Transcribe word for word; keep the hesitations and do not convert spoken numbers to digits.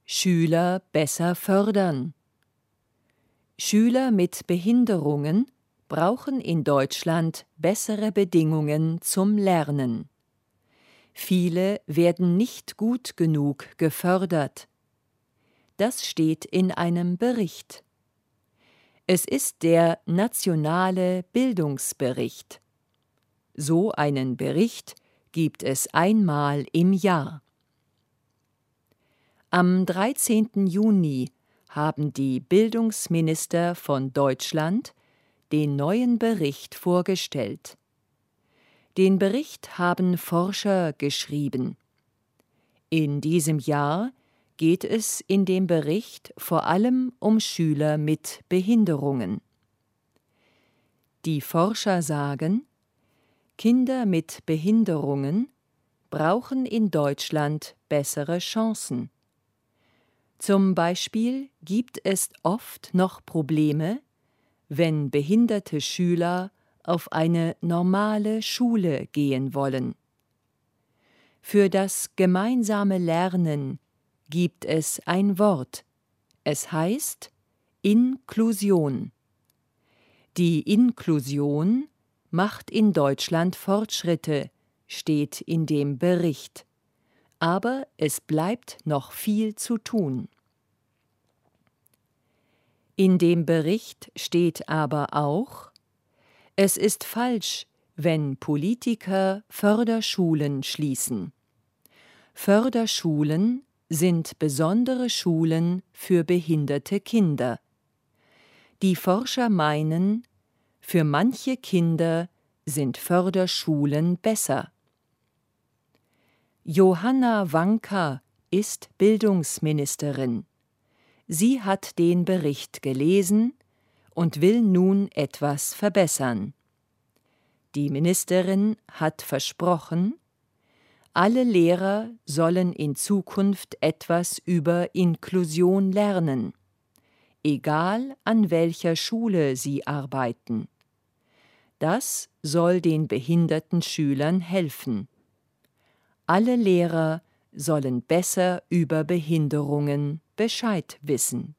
Schüler besser fördern. Schüler mit Behinderungen brauchen in Deutschland bessere Bedingungen zum Lernen. Viele werden nicht gut genug gefördert. Das steht in einem Bericht. Es ist der Nationale Bildungsbericht. So einen Bericht gibt es einmal im Jahr. Am dreizehnten Juni haben die Bildungsminister von Deutschland den neuen Bericht vorgestellt. Den Bericht haben Forscher geschrieben. In diesem Jahr geht es in dem Bericht vor allem um Schüler mit Behinderungen. Die Forscher sagen, Kinder mit Behinderungen brauchen in Deutschland bessere Chancen. Zum Beispiel gibt es oft noch Probleme, wenn behinderte Schüler auf eine normale Schule gehen wollen. Für das gemeinsame Lernen gibt es ein Wort. Es heißt Inklusion. Die Inklusion macht in Deutschland Fortschritte, steht in dem Bericht. Aber es bleibt noch viel zu tun. In dem Bericht steht aber auch, es ist falsch, wenn Politiker Förderschulen schließen. Förderschulen sind besondere Schulen für behinderte Kinder. Die Forscher meinen, für manche Kinder sind Förderschulen besser. Johanna Wanka ist Bildungsministerin. Sie hat den Bericht gelesen und will nun etwas verbessern. Die Ministerin hat versprochen, alle Lehrer sollen in Zukunft etwas über Inklusion lernen, egal an welcher Schule sie arbeiten. Das soll den behinderten Schülern helfen. Alle Lehrer sollen besser über Behinderungen Bescheid wissen.